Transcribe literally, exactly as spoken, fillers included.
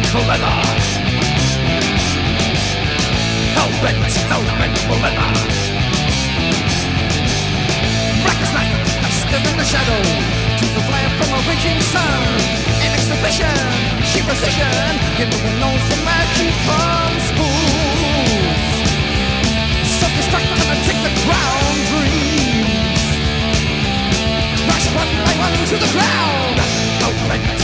forever. Hell-bent, hell-bent forever. Reckless night, still in the shadow. Choose a flare from a reaching sun. An exhibition, sheer precision. You never know from where she comes. Fools, self-destruct and take the ground. Dreams crash one by one to the ground. Hell-bent.